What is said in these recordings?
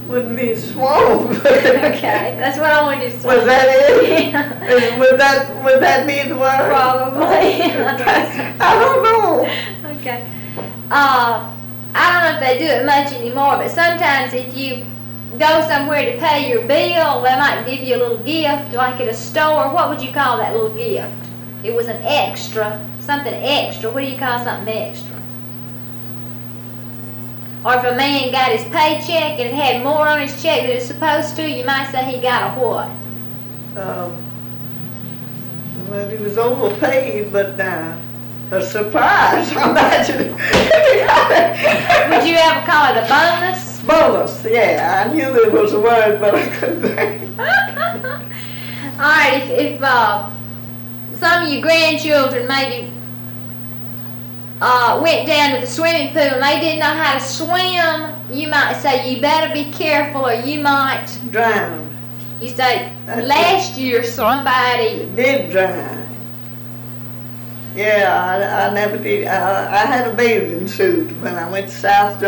Wouldn't be swamp. Okay, that's what I wanted to say. Was that it? Yeah. Would that be the word? Probably. I don't know. Okay. I don't know if they do it much anymore, but sometimes if you go somewhere to pay your bill, they might give you a little gift, like at a store. What would you call that little gift? It was an extra, something extra. What do you call something extra? Or if a man got his paycheck and it had more on his check than it's supposed to, you might say he got a what? Well, he was overpaid, but a surprise. I imagine. Would you ever call it a bonus? Bonus, yeah. I knew there was a word, but I couldn't think. All right, if some of your grandchildren maybe went down to the swimming pool and they didn't know how to swim, you might say, you better be careful or you might Drown. You say, last year somebody Did drown. Yeah, I never did. I had a bathing suit when I went to South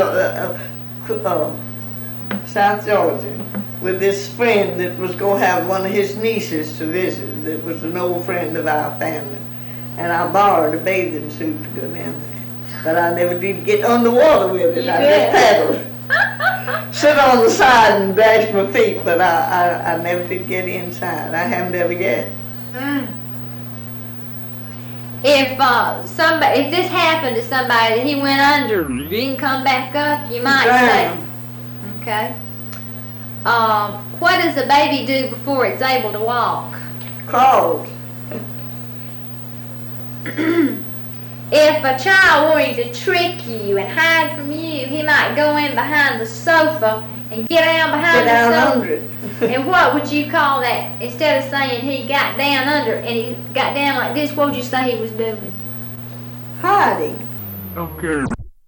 Georgia with this friend that was going to have one of his nieces to visit that was an old friend of our family. And I borrowed a bathing suit to go down there. But I never did get underwater with it. You I did. just paddled. Sit on the side and dash my feet, but I never did get inside. I haven't ever yet. If this happened to somebody that he went under, didn't come back up, you might say, okay. What does a baby do before it's able to walk? Crawled. If a child wanted to trick you and hide from you, he might go in behind the sofa and get down behind Get down the sofa. under it. And what would you call that? Instead of saying he got down under and he got down like this, what would you say he was doing? Hiding. Okay.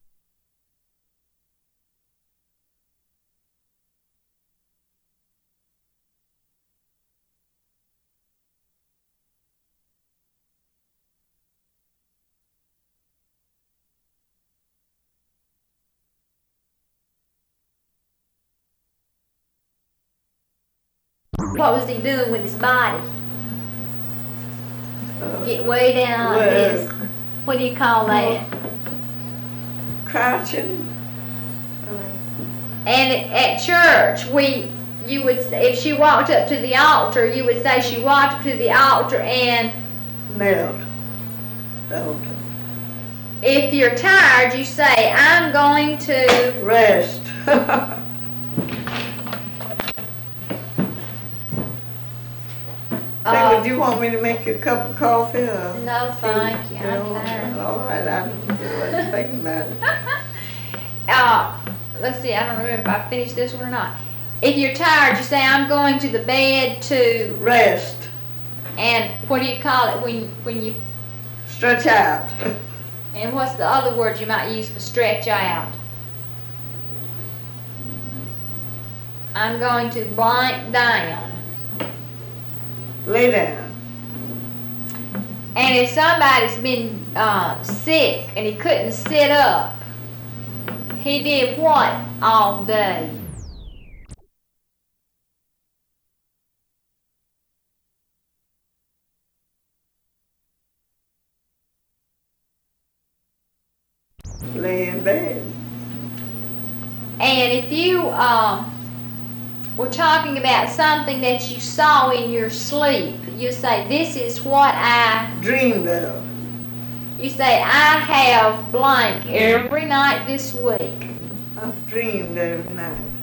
What was he doing with his body? Uh, Get way down like this. What do you call that? Crouching. And at church, you would, if she walked up to the altar, you would say she walked up to the altar and Knelt. Don't. if you're tired, you say, I'm going to Rest. Say, would you want me to make you a cup of coffee? Or No, thank you. I'm fine. All right, I wasn't thinking about it. Let's see, I don't remember if I finished this one or not. If you're tired, you say, I'm going to the bed to, Rest. and what do you call it when you, Stretch out. and what's the other word you might use for stretch out? I'm going to blank down. Lay down. And if somebody's been sick and he couldn't sit up, he did what all day? Lay in bed. And if you were talking about something that you saw in your sleep, you say, this is what I, Dreamed of. you say, I have blank every night this week. I've dreamed every night.